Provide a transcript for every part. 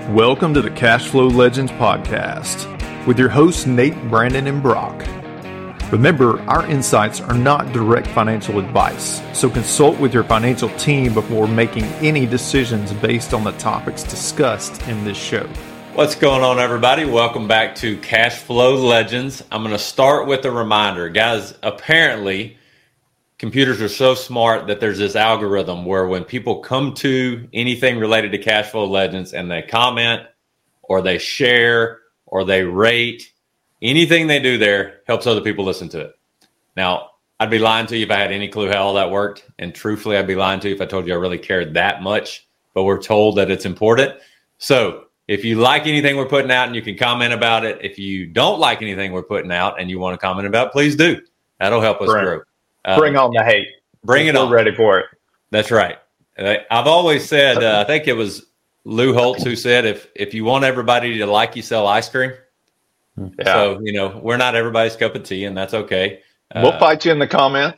Welcome to the Cash Flow Legends podcast with your hosts Nate, Brandon, and Brock. Remember, our insights are not direct financial advice, so consult with your financial team before making any decisions based on the topics discussed in this show. What's going on, everybody? Welcome back to Cash Flow Legends. I'm going to start with a reminder. Guys, apparently, computers are so smart that there's this algorithm where when people come to anything related to Cash Flow Legends and they comment or they share or they rate, anything they do there helps other people listen to it. Now, I'd be lying to you if I had any clue how all that worked. And truthfully, I'd be lying to you if I told you I really cared that much. But we're told that it's important. So if you like anything we're putting out and you can comment about it, if you don't like anything we're putting out and you want to comment about it, please do. That'll help us grow. Bring on the hate. Bring it on. We're ready for it. That's right. I've always said, I think it was Lou Holtz who said, if you want everybody to like you, sell ice cream. Yeah. So, we're not everybody's cup of tea, and that's okay. We'll fight you in the comment.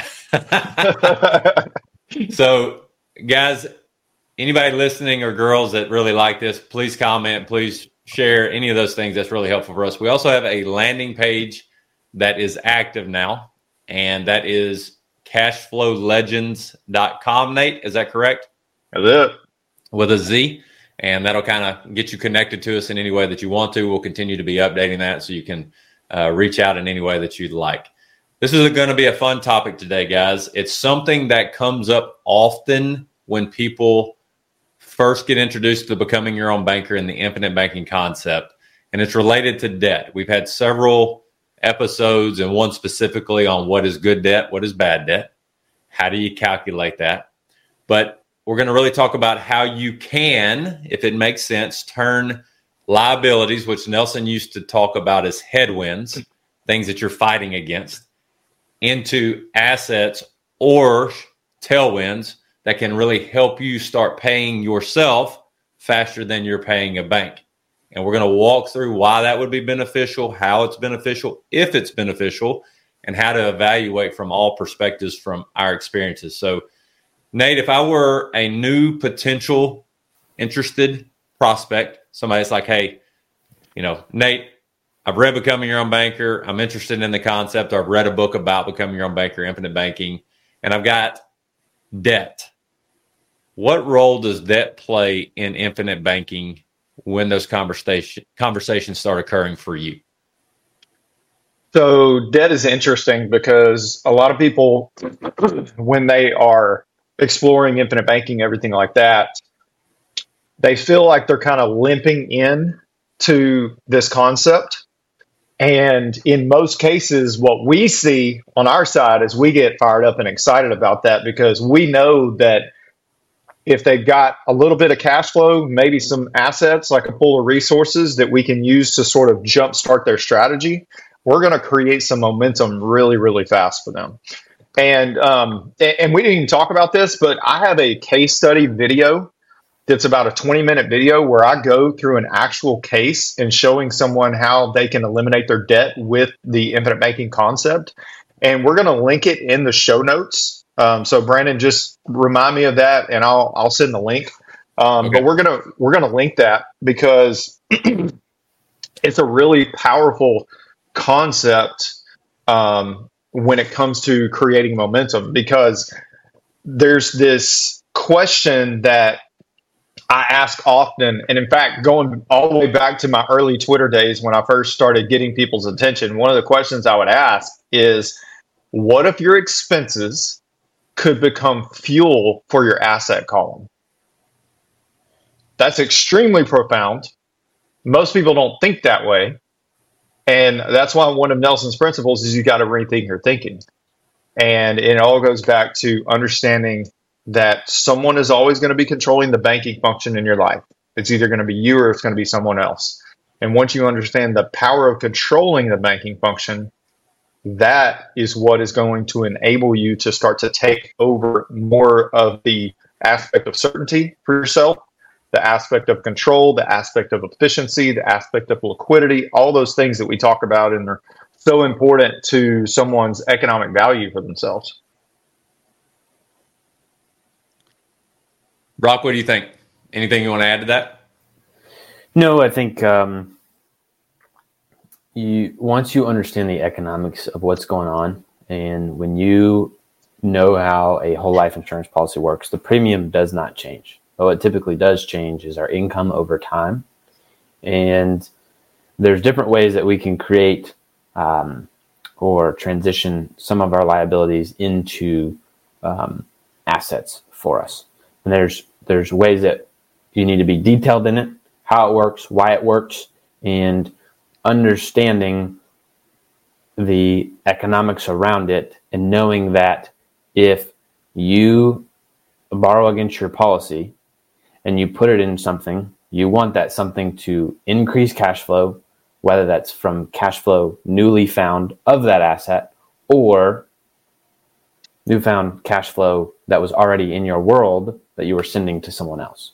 So, guys, anybody listening or girls that really like this, please comment, please share any of those things. That's really helpful for us. We also have a landing page that is active now, and that is cashflowlegends.com, Nate. Is that correct? That's it. With a Z. And that'll kind of get you connected to us in any way that you want to. We'll continue to be updating that so you can reach out in any way that you'd like. This is going to be a fun topic today, guys. It's something that comes up often when people first get introduced to becoming your own banker and the infinite banking concept. And it's related to debt. We've had several episodes and one specifically on what is good debt, what is bad debt, how do you calculate that. But we're going to really talk about how you can, if it makes sense, turn liabilities, which Nelson used to talk about as headwinds, things that you're fighting against, into assets or tailwinds that can really help you start paying yourself faster than you're paying a bank. And we're going to walk through why that would be beneficial, how it's beneficial, if it's beneficial, and how to evaluate from all perspectives from our experiences. So, Nate, if I were a new potential interested prospect, somebody's like, hey, Nate, I've read Becoming Your Own Banker. I'm interested in the concept. I've read a book about Becoming Your Own Banker, Infinite Banking, and I've got debt. What role does debt play in infinite banking when those conversations start occurring for you? So debt is interesting because a lot of people, when they are exploring infinite banking, everything like that, they feel like they're kind of limping in to this concept. And in most cases, what we see on our side is we get fired up and excited about that because we know that if they've got a little bit of cash flow, maybe some assets like a pool of resources that we can use to sort of jumpstart their strategy, we're going to create some momentum really, really fast for them. And we didn't even talk about this, but I have a case study video that's about a 20-minute video where I go through an actual case and showing someone how they can eliminate their debt with the infinite banking concept. And we're going to link it in the show notes. So Brandon, just remind me of that, and I'll send the link. Okay. But we're gonna link that because it's a really powerful concept when it comes to creating momentum. Because there's this question that I ask often, and in fact, going all the way back to my early Twitter days when I first started getting people's attention, one of the questions I would ask is, what if your expenses could become fuel for your asset column? That's extremely profound. Most people don't think that way. And that's why one of Nelson's principles is you got to rethink your thinking. And it all goes back to understanding that someone is always going to be controlling the banking function in your life. It's either going to be you or it's going to be someone else. And once you understand the power of controlling the banking function, that is what is going to enable you to start to take over more of the aspect of certainty for yourself, the aspect of control, the aspect of efficiency, the aspect of liquidity, all those things that we talk about and are so important to someone's economic value for themselves. Brock, what do you think? Anything you want to add to that? No, I think once you understand the economics of what's going on, and when you know how a whole life insurance policy works, the premium does not change. But what typically does change is our income over time. And there's different ways that we can create or transition some of our liabilities into assets for us. And there's ways that you need to be detailed in it, how it works, why it works, and understanding the economics around it, and knowing that if you borrow against your policy and you put it in something, you want that something to increase cash flow, whether that's from cash flow newly found of that asset or newfound cash flow that was already in your world that you were sending to someone else.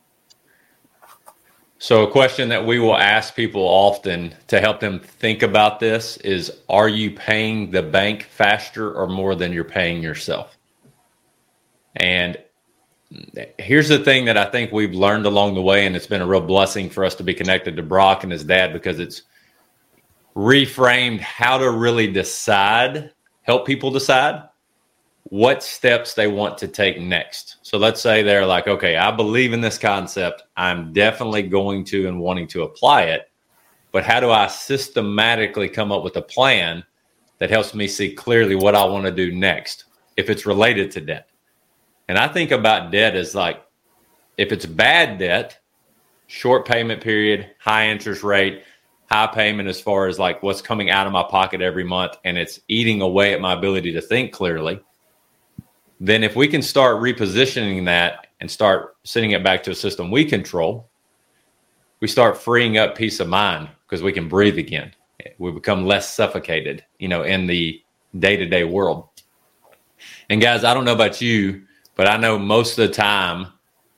So a question that we will ask people often to help them think about this is, are you paying the bank faster or more than you're paying yourself? And here's the thing that I think we've learned along the way, and it's been a real blessing for us to be connected to Brock and his dad, because it's reframed how to really decide, help people decide what steps they want to take next. So let's say they're like, okay, I believe in this concept. I'm definitely going to and wanting to apply it. But how do I systematically come up with a plan that helps me see clearly what I want to do next if it's related to debt? And I think about debt as like, if it's bad debt, short payment period, high interest rate, high payment as far as like what's coming out of my pocket every month, and it's eating away at my ability to think clearly, then if we can start repositioning that and start sending it back to a system we control, we start freeing up peace of mind because we can breathe again. We become less suffocated, in the day-to-day world. And guys, I don't know about you, but I know most of the time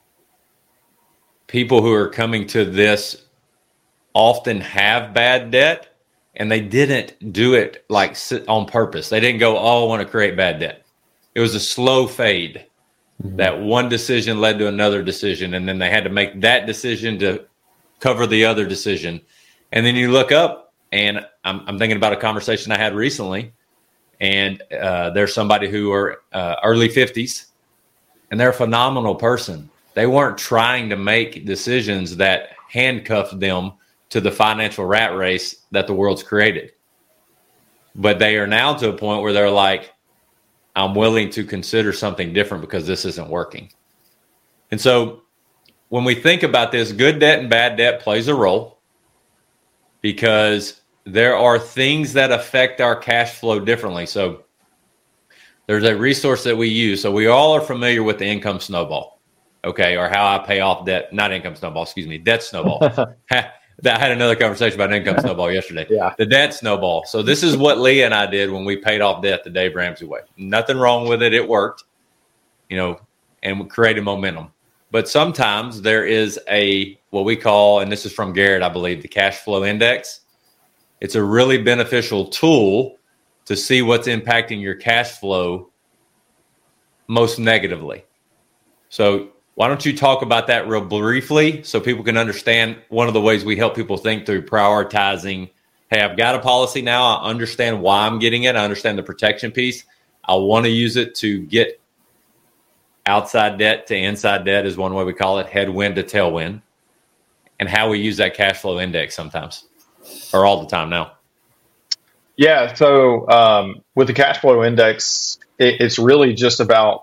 people who are coming to this often have bad debt, and they didn't do it like on purpose. They didn't go, I want to create bad debt. It was a slow fade. That one decision led to another decision, and then they had to make that decision to cover the other decision. And then you look up, and I'm thinking about a conversation I had recently, and there's somebody who are early 50s, and they're a phenomenal person. They weren't trying to make decisions that handcuffed them to the financial rat race that the world's created. But they are now to a point where they're like, I'm willing to consider something different because this isn't working. And so when we think about this, good debt and bad debt plays a role, because there are things that affect our cash flow differently. So there's a resource that we use. So we all are familiar with the income snowball, okay, or how I pay off debt, not income snowball, excuse me, debt snowball. I had another conversation about income snowball yesterday. Yeah. The debt snowball. So this is what Leah and I did when we paid off debt the Dave Ramsey way. Nothing wrong with it. It worked, and we created momentum. But sometimes there is what we call, and this is from Garrett, I believe, the cash flow index. It's a really beneficial tool to see what's impacting your cash flow most negatively. So why don't you talk about that real briefly so people can understand one of the ways we help people think through prioritizing, hey, I've got a policy now. I understand why I'm getting it. I understand the protection piece. I want to use it to get outside debt to inside debt is one way we call it, headwind to tailwind, and how we use that cash flow index sometimes, or all the time now. Yeah. So with the cash flow index, it's really just about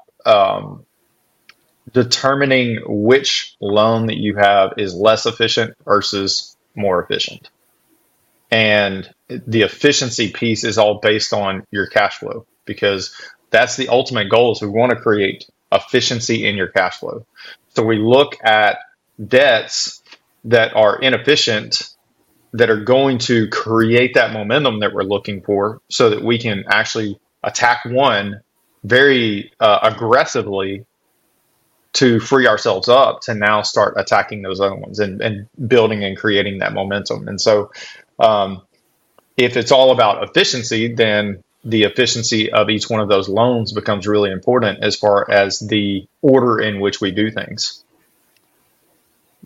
determining which loan that you have is less efficient versus more efficient. And the efficiency piece is all based on your cash flow, because that's the ultimate goal, is we want to create efficiency in your cash flow. So we look at debts that are inefficient, that are going to create that momentum that we're looking for, so that we can actually attack one very aggressively to free ourselves up to now start attacking those other ones and building and creating that momentum. And so if it's all about efficiency, then the efficiency of each one of those loans becomes really important as far as the order in which we do things.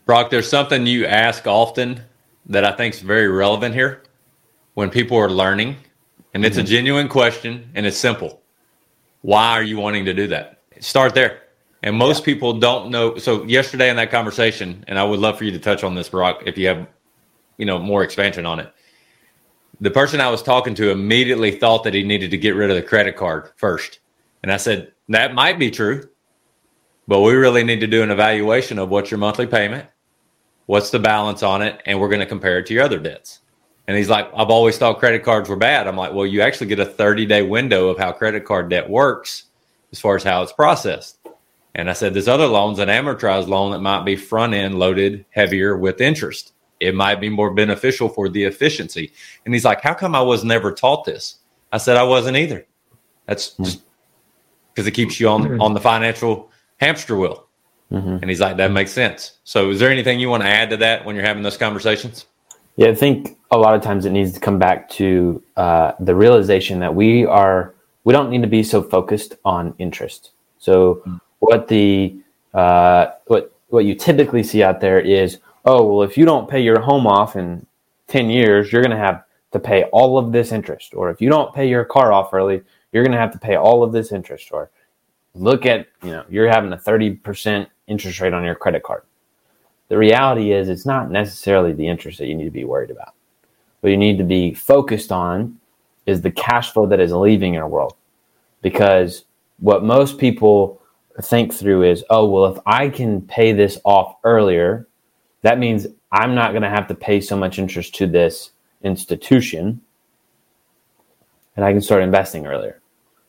Brock, there's something you ask often that I think is very relevant here when people are learning, and it's a genuine question, and it's simple. Why are you wanting to do that? Start there. And most people don't know. So yesterday in that conversation, and I would love for you to touch on this, Brock, if you have, more expansion on it. The person I was talking to immediately thought that he needed to get rid of the credit card first. And I said, that might be true, but we really need to do an evaluation of what's your monthly payment, what's the balance on it, and we're going to compare it to your other debts. And he's like, I've always thought credit cards were bad. I'm like, well, you actually get a 30-day window of how credit card debt works as far as how it's processed. And I said, this other loan's an amortized loan that might be front-end loaded heavier with interest. It might be more beneficial for the efficiency. And he's like, how come I was never taught this? I said, I wasn't either. That's just because it keeps you on the financial hamster wheel. And he's like, that makes sense. So is there anything you want to add to that when you're having those conversations? Yeah, I think a lot of times it needs to come back to the realization that we don't need to be so focused on interest. So what you typically see out there is, oh, well, if you don't pay your home off in 10 years, you're going to have to pay all of this interest. Or if you don't pay your car off early, you're going to have to pay all of this interest. Or look at, you're having a 30% interest rate on your credit card. The reality is it's not necessarily the interest that you need to be worried about. What you need to be focused on is the cash flow that is leaving your world. Because what most people think through is, oh, well, if I can pay this off earlier, that means I'm not going to have to pay so much interest to this institution, and I can start investing earlier.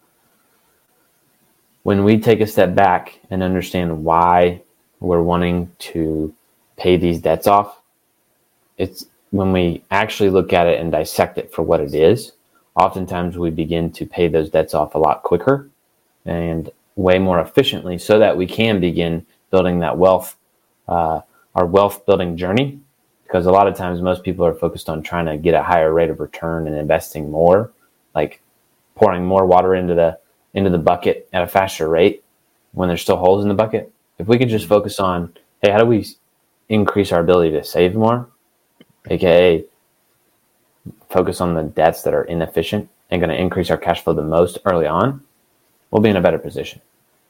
When we take a step back and understand why we're wanting to pay these debts off, it's when we actually look at it and dissect it for what it is, oftentimes we begin to pay those debts off a lot quicker and way more efficiently so that we can begin building that wealth, our wealth building journey. Because a lot of times most people are focused on trying to get a higher rate of return and investing more, like pouring more water into the bucket at a faster rate when there's still holes in the bucket. If we could just focus on, hey, how do we increase our ability to save more, aka focus on the debts that are inefficient and going to increase our cash flow the most early on, we'll be in a better position.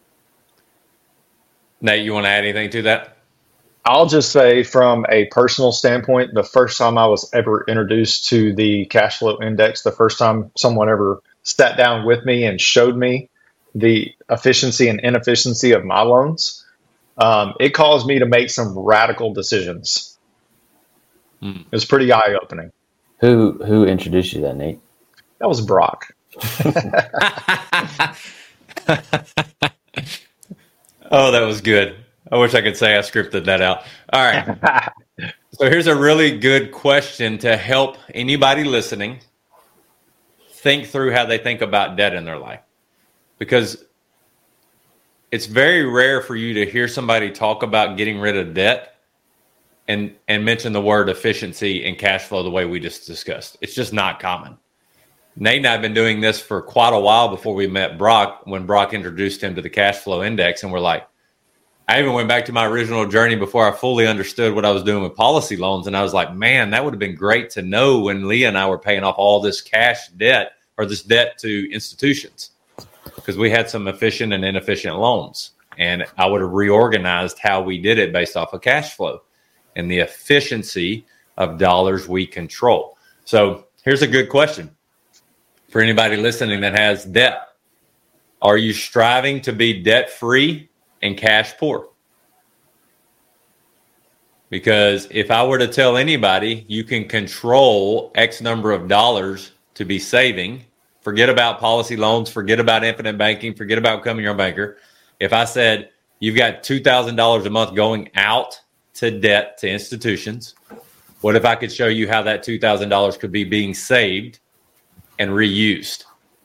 Nate, you want to add anything to that? I'll just say from a personal standpoint, the first time I was ever introduced to the cash flow index, the first time someone ever sat down with me and showed me the efficiency and inefficiency of my loans, it caused me to make some radical decisions. It was pretty eye-opening. Who introduced you to that, Nate? That was Brock. Oh, that was good. I wish I could say I scripted that out. All right. So here's a really good question to help anybody listening think through how they think about debt in their life. Because it's very rare for you to hear somebody talk about getting rid of debt and mention the word efficiency and cash flow the way we just discussed. It's just not common. Nate and I have been doing this for quite a while before we met Brock, when Brock introduced him to the cash flow index. And we're like, I even went back to my original journey before I fully understood what I was doing with policy loans. And I was like, man, that would have been great to know when Leah and I were paying off all this cash debt or this debt to institutions, because we had some efficient and inefficient loans. And I would have reorganized how we did it based off of cash flow and the efficiency of dollars we control. So here's a good question for anybody listening that has debt. Are you striving to be debt-free and cash poor? Because if I were to tell anybody you can control X number of dollars to be saving, forget about policy loans, forget about infinite banking, forget about becoming your own banker. If I said you've got $2,000 a month going out to debt to institutions, what if I could show you how that $2,000 could be being saved and reused?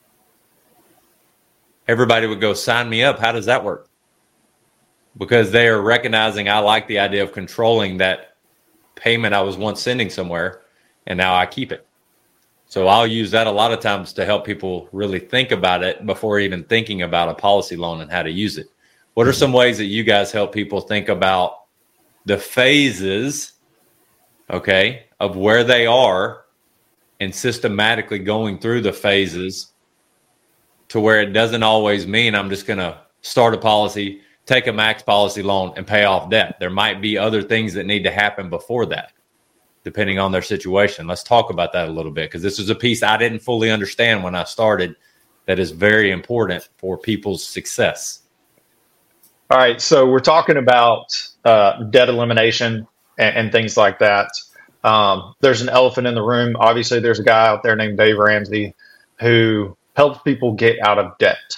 Everybody would go, sign me up. How does that work? Because they are recognizing I like the idea of controlling that payment I was once sending somewhere, and now I keep it. So I'll use that a lot of times to help people really think about it before even thinking about a policy loan and how to use it. What are some ways that you guys help people think about the phases, okay, of where they are and systematically going through the phases to where it doesn't always mean I'm just going to start a policy, take a max policy loan, and pay off debt. There might be other things that need to happen before that, depending on their situation. Let's talk about that a little bit, because this is a piece I didn't fully understand when I started that is very important for people's success. All right, so we're talking about debt elimination and things like that. There's an elephant in the room. Obviously, there's a guy out there named Dave Ramsey who helps people get out of debt.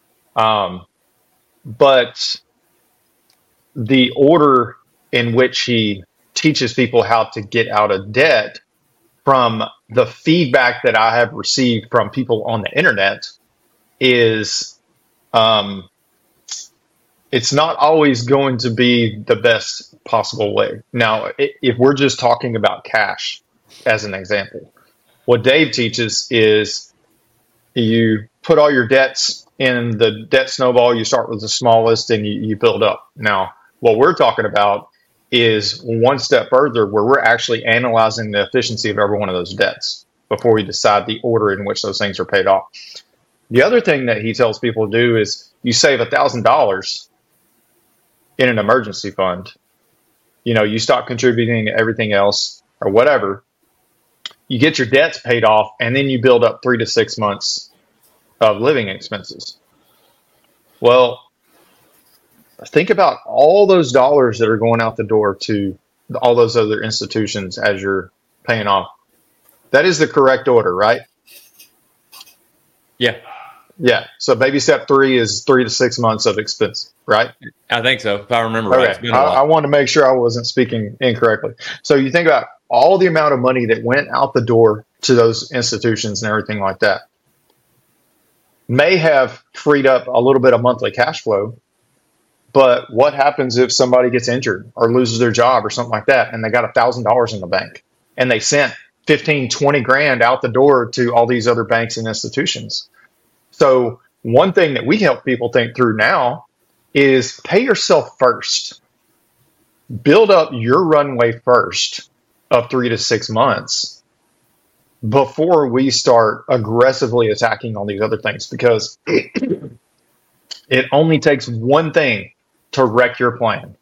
But the order in which he teaches people how to get out of debt, from the feedback that I have received from people on the internet, is it's not always going to be the best possible way. Now, if we're just talking about cash as an example, what Dave teaches is you put all your debts in the debt snowball. You start with the smallest and you build up. Now, what we're talking about is one step further, where we're actually analyzing the efficiency of every one of those debts before we decide the order in which those things are paid off. The other thing that he tells people to do is you save $1,000 in an emergency fund. You know, you stop contributing to everything else or whatever. You get your debts paid off, and then you build up 3 to 6 months of living expenses. Well, think about all those dollars that are going out the door to all those other institutions as you're paying off. That is the correct order, right? Yeah. Yeah. So baby step 3 is 3 to 6 months of expense, right? I think so, if I remember right. It's been a while. I wanted to make sure I wasn't speaking incorrectly. So you think about all the amount of money that went out the door to those institutions and everything like that. May have freed up a little bit of monthly cash flow, but what happens if somebody gets injured or loses their job or something like that, and they got $1,000 in the bank, and they sent 15, 20 grand out the door to all these other banks and institutions? So one thing that we help people think through now is pay yourself first. Build up your runway first of 3 to 6 months before we start aggressively attacking all these other things, because it only takes one thing to wreck your plan.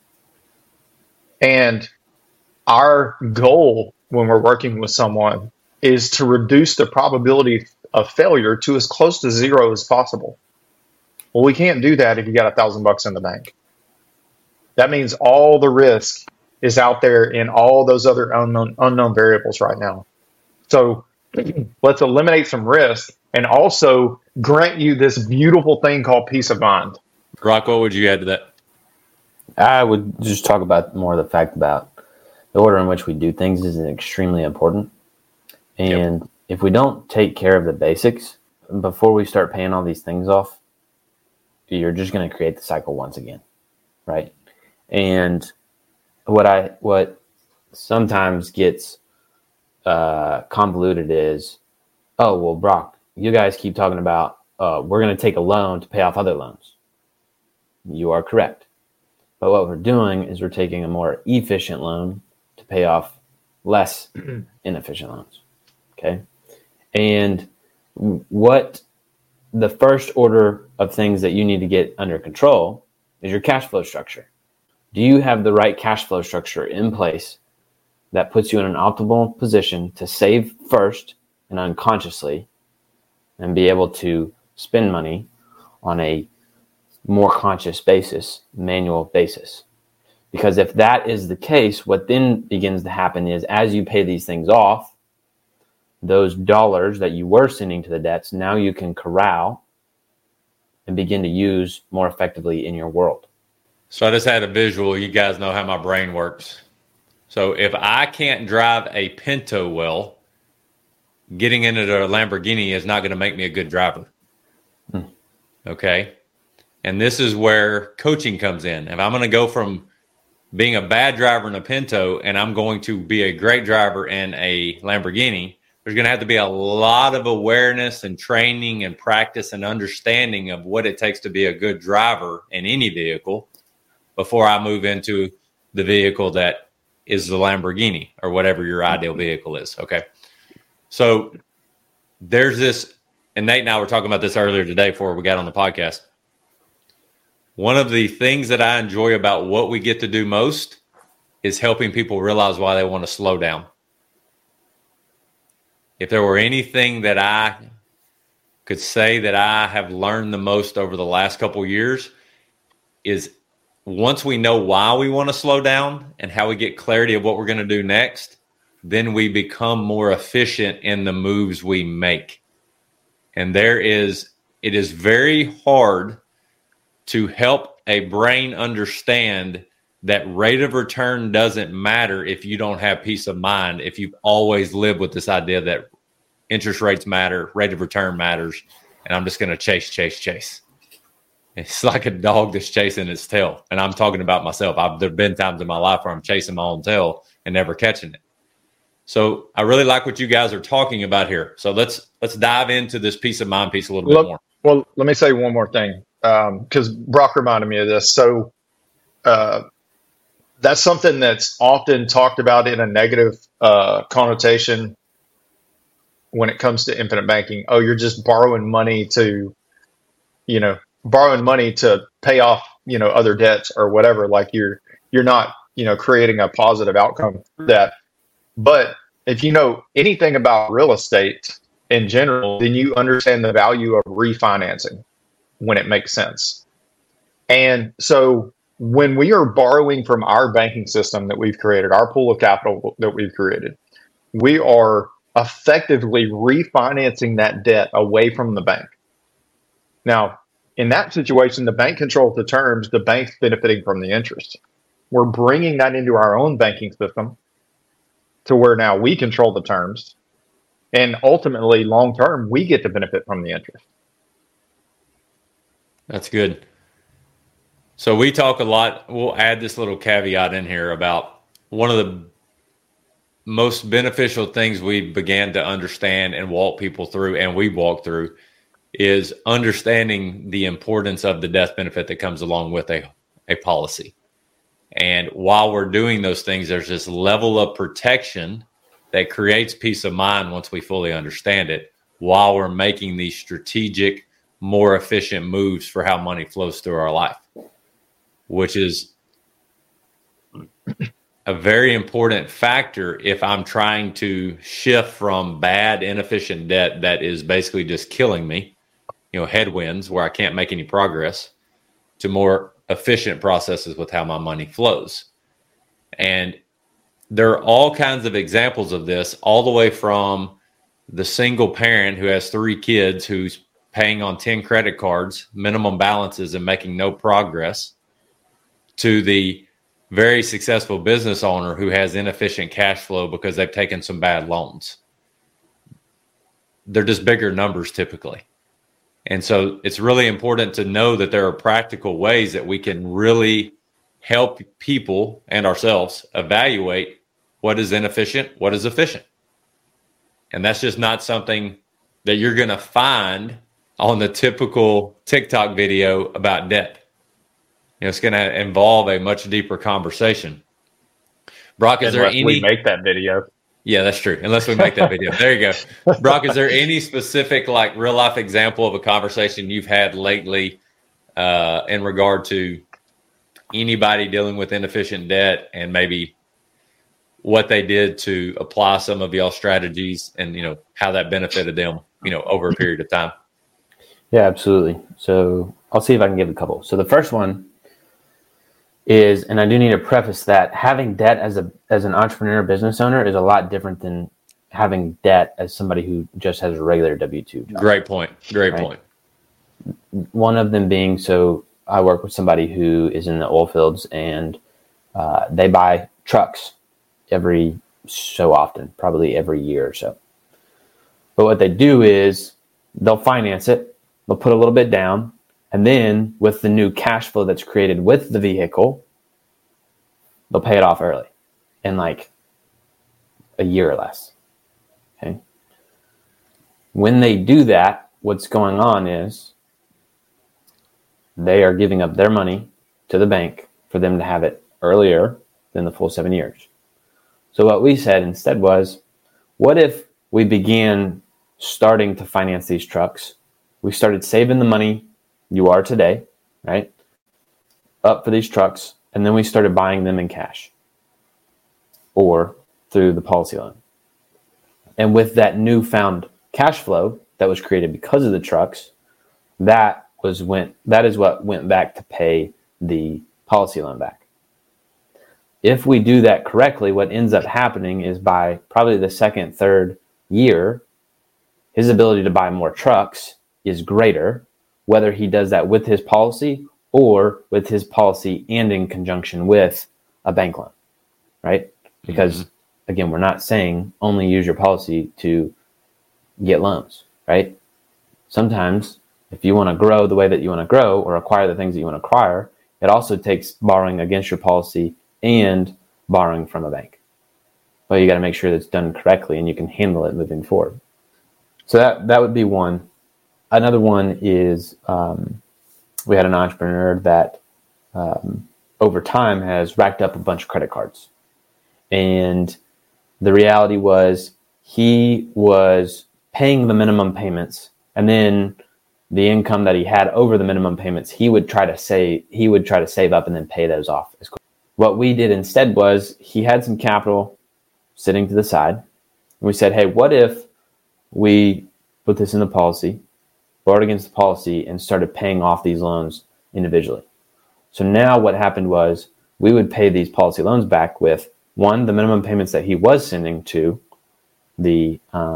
And our goal when we're working with someone is to reduce the probability of failure to as close to zero as possible. Well, we can't do that if you got $1,000 in the bank. That means all the risk is out there in all those other unknown variables right now. So let's eliminate some risk and also grant you this beautiful thing called peace of mind. Brock, what would you add to that? I would just talk about more the fact about the order in which we do things is extremely important. And if we don't take care of the basics before we start paying all these things off, you're just going to create the cycle once again, right? And what sometimes gets convoluted is, oh, well, Brock, you guys keep talking about we're going to take a loan to pay off other loans. You are correct. But what we're doing is we're taking a more efficient loan to pay off less inefficient loans. Okay. And what the first order of things that you need to get under control is your cash flow structure. Do you have the right cash flow structure in place that puts you in an optimal position to save first and unconsciously and be able to spend money on a more conscious basis, manual basis? Because if that is the case, what then begins to happen is as you pay these things off, those dollars that you were sending to the debts, now you can corral and begin to use more effectively in your world. So I just had a visual. You guys know how my brain works. So if I can't drive a Pinto well, getting into a Lamborghini is not going to make me a good driver. Okay. And this is where coaching comes in. If I'm going to go from being a bad driver in a Pinto and I'm going to be a great driver in a Lamborghini, there's going to have to be a lot of awareness and training and practice and understanding of what it takes to be a good driver in any vehicle before I move into the vehicle that is the Lamborghini or whatever your ideal vehicle is. Okay. So there's this, and Nate and I were talking about this earlier today before we got on the podcast. One of the things that I enjoy about what we get to do most is helping people realize why they want to slow down. If there were anything that I could say that I have learned the most over the last couple of years is once we know why we want to slow down and how we get clarity of what we're going to do next, then we become more efficient in the moves we make. And it is very hard to help a brain understand that rate of return doesn't matter if you don't have peace of mind, if you've always lived with this idea that interest rates matter, rate of return matters, and I'm just going to chase. It's like a dog that's chasing its tail. And I'm talking about myself. There have been times in my life where I'm chasing my own tail and never catching it. So I really like what you guys are talking about here. So let's dive into this peace of mind piece a little bit more. Well, let me say one more thing, because Brock reminded me of this. So that's something that's often talked about in a negative connotation when it comes to infinite banking. Oh, you're just borrowing money to pay off, other debts or whatever. Like you're not, creating a positive outcome for that. But if you know anything about real estate in general, then you understand the value of refinancing when it makes sense. And so when we are borrowing from our banking system that we've created, our pool of capital that we've created, we are effectively refinancing that debt away from the bank. Now, in that situation, the bank controls the terms, the bank's benefiting from the interest. We're bringing that into our own banking system to where now we control the terms, and ultimately, long term, we get to benefit from the interest. That's good. So we talk a lot. We'll add this little caveat in here about one of the most beneficial things we began to understand and walk people through, and we walk through, is understanding the importance of the death benefit that comes along with a policy. And while we're doing those things, there's this level of protection that creates peace of mind once we fully understand it, while we're making these strategic, more efficient moves for how money flows through our life, which is a very important factor if I'm trying to shift from bad, inefficient debt that is basically just killing me, headwinds where I can't make any progress, to more efficient processes with how my money flows. And there are all kinds of examples of this, all the way from the single parent who has 3 kids who's paying on 10 credit cards, minimum balances, and making no progress, to the very successful business owner who has inefficient cash flow because they've taken some bad loans. They're just bigger numbers typically. And so it's really important to know that there are practical ways that we can really help people and ourselves evaluate what is inefficient, what is efficient. And that's just not something that you're going to find on the typical TikTok video about debt. It's going to involve a much deeper conversation. Brock, is there any... we make that video. Yeah, that's true. Unless we make that video. There you go. Brock, is there any specific real life example of a conversation you've had lately in regard to anybody dealing with inefficient debt, and maybe what they did to apply some of y'all's strategies, and how that benefited them over a period of time? Yeah, absolutely. So I'll see if I can give a couple. So the first one is, and I do need to preface that, having debt as an entrepreneur business owner is a lot different than having debt as somebody who just has a regular W-2 job. Great point. Great point. One of them being, so I work with somebody who is in the oil fields, and they buy trucks every so often, probably every year or so. But what they do is they'll finance it, they'll put a little bit down, and then with the new cash flow that's created with the vehicle, they'll pay it off early in a year or less. Okay. When they do that, what's going on is they are giving up their money to the bank for them to have it earlier than the full 7 years. So what we said instead was, what if we began starting to finance these trucks? We started saving the money you are today, right, up for these trucks, and then we started buying them in cash or through the policy loan. And with that newfound cash flow that was created because of the trucks, that is what went back to pay the policy loan back. If we do that correctly, what ends up happening is by probably the second, third year, his ability to buy more trucks is greater, whether he does that with his policy or with his policy and in conjunction with a bank loan, right? Because again, we're not saying only use your policy to get loans, right? Sometimes if you want to grow the way that you want to grow or acquire the things that you want to acquire, it also takes borrowing against your policy and borrowing from a bank. But you got to make sure that's done correctly and you can handle it moving forward. So that would be one. Another one is we had an entrepreneur that over time has racked up a bunch of credit cards. And the reality was he was paying the minimum payments, and then the income that he had over the minimum payments, he would try to save up and then pay those off as quick. What we did instead was he had some capital sitting to the side. And we said, hey, what if we put this in the policy, borrowed against the policy, and started paying off these loans individually? So now what happened was we would pay these policy loans back with, one, the minimum payments that he was sending to the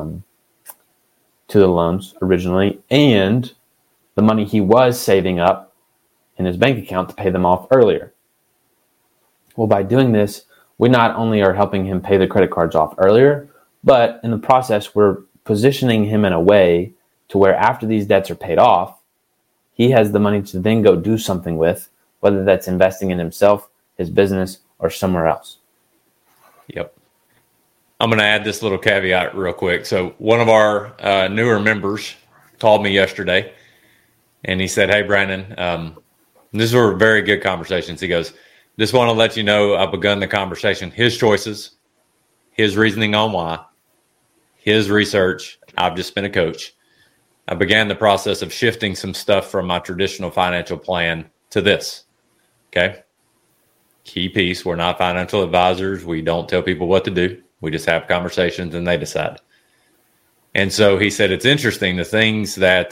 loans originally, and the money he was saving up in his bank account to pay them off earlier. Well, by doing this, we not only are helping him pay the credit cards off earlier, but in the process, we're positioning him in a way to where after these debts are paid off, he has the money to then go do something with, whether that's investing in himself, his business, or somewhere else. Yep. I'm going to add this little caveat real quick. So one of our newer members called me yesterday, and he said, hey, Brandon, these were very good conversations. He goes, just want to let you know I've begun the conversation. His choices, his reasoning on why, his research. I've just been a coach. I began the process of shifting some stuff from my traditional financial plan to this. Okay. Key piece. We're not financial advisors. We don't tell people what to do. We just have conversations and they decide. And so he said, it's interesting. The things that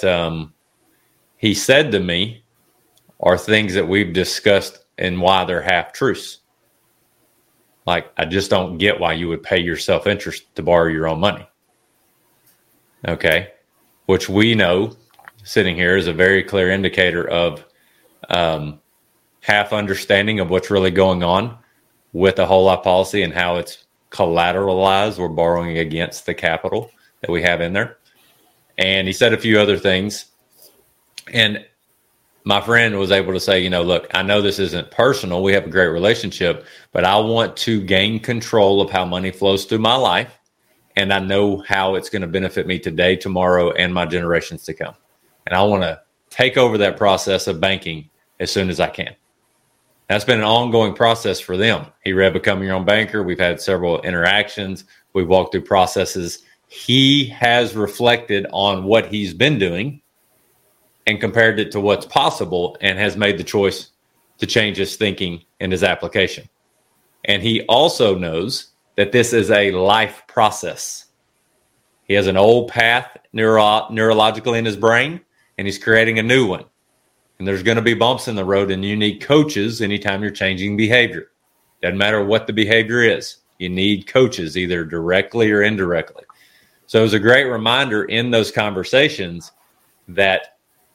he said to me are things that we've discussed and why they're half truths. Like, I just don't get why you would pay yourself interest to borrow your own money. Okay. Which we know sitting here is a very clear indicator of half understanding of what's really going on with the whole life policy and how it's collateralized or borrowing against the capital that we have in there. And he said a few other things. And my friend was able to say, you know, look, I know this isn't personal. We have a great relationship, but I want to gain control of how money flows through my life. And I know how it's going to benefit me today, tomorrow, and my generations to come. And I want to take over that process of banking as soon as I can. That's been an ongoing process for them. He read Become Your Own Banker. We've had several interactions. We've walked through processes. He has reflected on what he's been doing and compared it to what's possible and has made the choice to change his thinking and his application. And he also knows that this is a life process. He has an old path neurologically in his brain, and he's creating a new one. And there's going to be bumps in the road, and you need coaches anytime you're changing behavior. Doesn't matter what the behavior is. You need coaches, either directly or indirectly. So it was a great reminder in those conversations that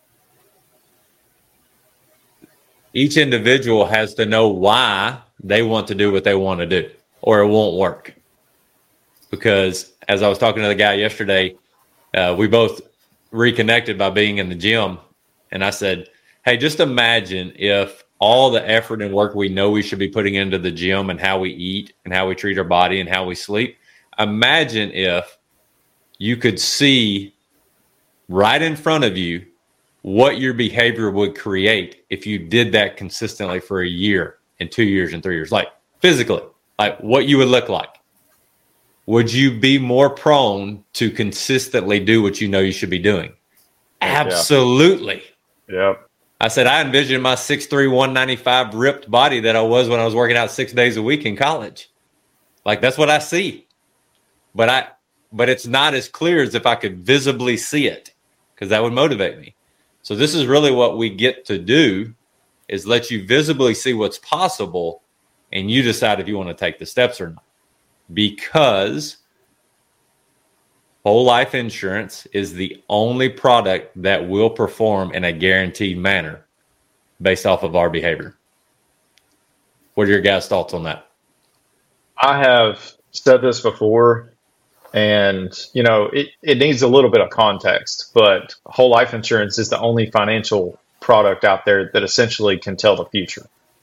each individual has to know why they want to do what they want to do, or it won't work. Because as I was talking to the guy yesterday, we both reconnected by being in the gym. And I said, hey, just imagine if all the effort and work we know we should be putting into the gym and how we eat and how we treat our body and how we sleep. Imagine if you could see right in front of you what your behavior would create if you did that consistently for a year and 2 years and 3 years. Like, physically, like what you would look like, would you be more prone to consistently do what you know you should be doing? Absolutely. Yep. I said, I envisioned my 6'3", 195 ripped body that I was when I was working out 6 days a week in college. Like, that's what I see. But it's not as clear as if I could visibly see it, because that would motivate me. So this is really what we get to do, is let you visibly see what's possible, and you decide if you want to take the steps or not. Because whole life insurance is the only product that will perform in a guaranteed manner based off of our behavior. What are your guys' thoughts on that? I have said this before, and it needs a little bit of context, but whole life insurance is the only financial product out there that essentially can tell the future.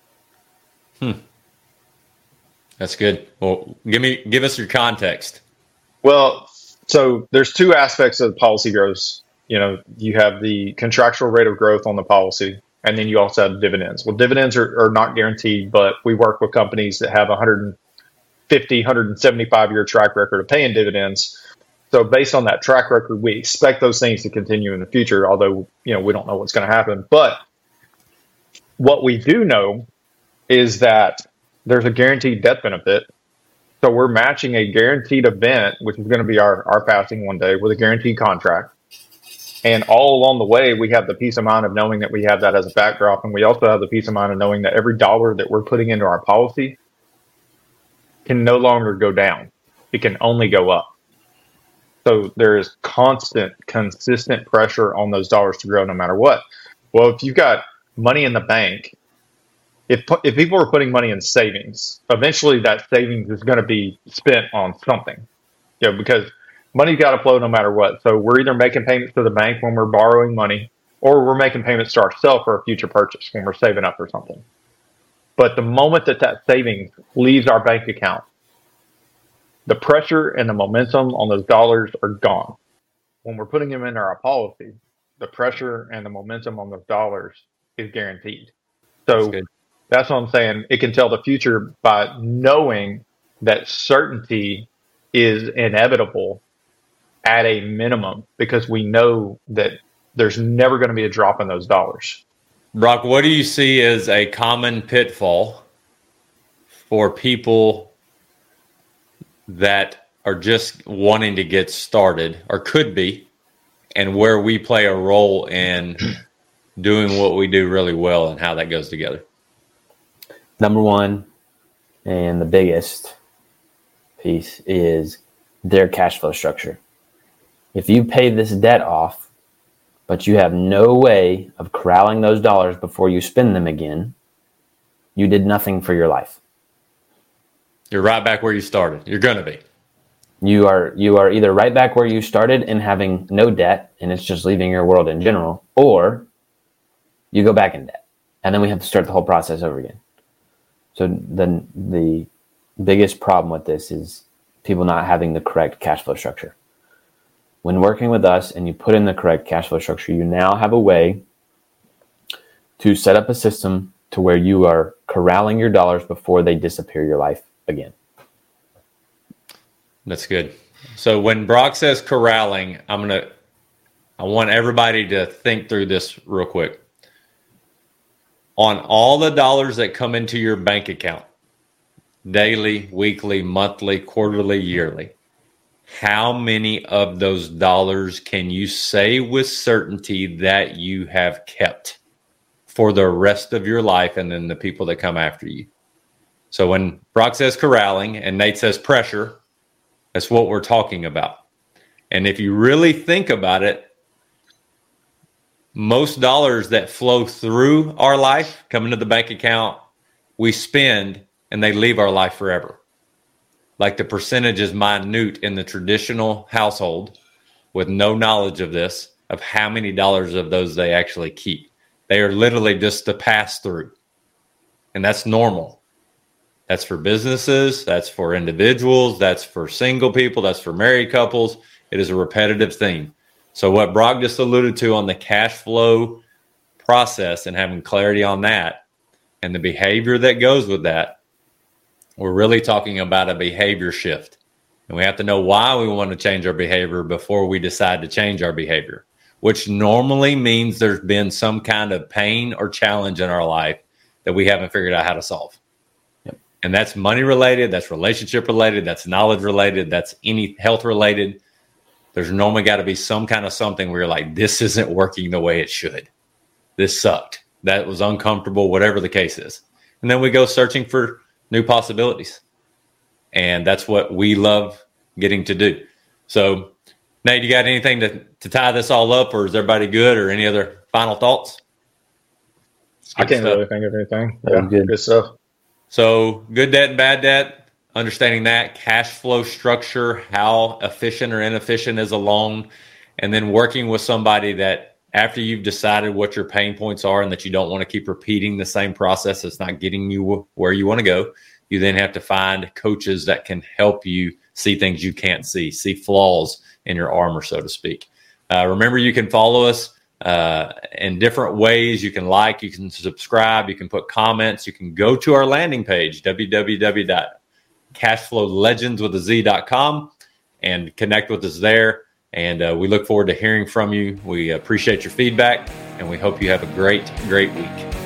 That's good. Well, give us your context. Well, so there's two aspects of the policy growth. You have the contractual rate of growth on the policy, and then you also have dividends. Well, dividends are not guaranteed, but we work with companies that have 150, 175-year track record of paying dividends. So based on that track record, we expect those things to continue in the future, although, we don't know what's going to happen. But what we do know is that there's a guaranteed death benefit. So we're matching a guaranteed event, which is going to be our passing one day, with a guaranteed contract. And all along the way, we have the peace of mind of knowing that we have that as a backdrop. And we also have the peace of mind of knowing that every dollar that we're putting into our policy can no longer go down. It can only go up. So there is consistent pressure on those dollars to grow no matter what. Well, if you've got money in the bank, if people are putting money in savings, eventually that savings is going to be spent on something, because money's got to flow no matter what. So we're either making payments to the bank when we're borrowing money, or we're making payments to ourselves for a future purchase when we're saving up for something. But the moment that savings leaves our bank account, the pressure and the momentum on those dollars are gone. When we're putting them into our policy, the pressure and the momentum on those dollars is guaranteed. So that's what I'm saying. It can tell the future by knowing that certainty is inevitable at a minimum, because we know that there's never going to be a drop in those dollars. Brock, what do you see as a common pitfall for people that are just wanting to get started, or could be, and where we play a role in doing what we do really well and how that goes together? Number one, and the biggest piece, is their cash flow structure. If you pay this debt off, but you have no way of corralling those dollars before you spend them again, you did nothing for your life. You're right back where you started. You're going to be. You are either right back where you started and having no debt, and it's just leaving your world in general, or you go back in debt, and then we have to start the whole process over again. So then the biggest problem with this is people not having the correct cash flow structure. When working with us and you put in the correct cash flow structure, you now have a way to set up a system to where you are corralling your dollars before they disappear your life again. That's good. So when Brock says corralling, I want everybody to think through this real quick. On all the dollars that come into your bank account, daily, weekly, monthly, quarterly, yearly, how many of those dollars can you say with certainty that you have kept for the rest of your life and then the people that come after you? So when Brock says corralling and Nate says pressure, that's what we're talking about. And if you really think about it, most dollars that flow through our life come into the bank account, we spend, and they leave our life forever. Like, the percentage is minute in the traditional household with no knowledge of this, of how many dollars of those they actually keep. They are literally just the pass through. And that's normal. That's for businesses. That's for individuals. That's for single people. That's for married couples. It is a repetitive thing. So what Brock just alluded to on the cash flow process and having clarity on that and the behavior that goes with that we're really talking about a behavior shift. And we have to know why we want to change our behavior before we decide to change our behavior, which normally means there's been some kind of pain or challenge in our life that we haven't figured out how to solve. Yep. And that's money related, that's relationship related, that's knowledge related, that's any health related. There's normally got to be some kind of something where you're like, this isn't working the way it should. This sucked. That was uncomfortable, whatever the case is. And then we go searching for new possibilities. And that's what we love getting to do. So, Nate, you got anything to tie this all up, or is everybody good, or any other final thoughts? I can't really think of anything. Yeah, good stuff. So, good debt and bad debt, understanding that, cash flow structure, how efficient or inefficient is a loan, and then working with somebody that after you've decided what your pain points are and that you don't want to keep repeating the same process that's not getting you where you want to go, you then have to find coaches that can help you see things you can't see flaws in your armor, so to speak. Remember, you can follow us in different ways. You can like, you can subscribe, you can put comments, you can go to our landing page, www.cashflowlegends.com, and connect with us there. And we look forward to hearing from you. We appreciate your feedback, and we hope you have a great, great week.